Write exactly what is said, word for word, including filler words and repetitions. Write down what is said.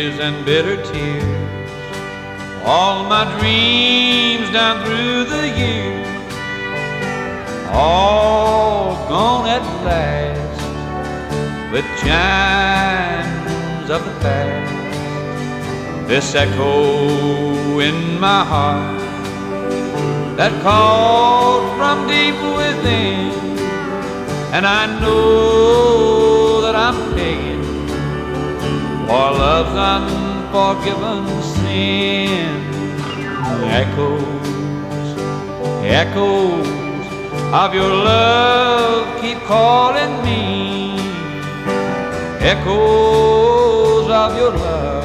memories and bitter tears, all my dreams down through the years, all gone at last with chimes of the past. This echo in my heart that called from deep within, and I know that I'm paying for love's unforgiven sin. Echoes, echoes of your love keep calling me. Echoes of your love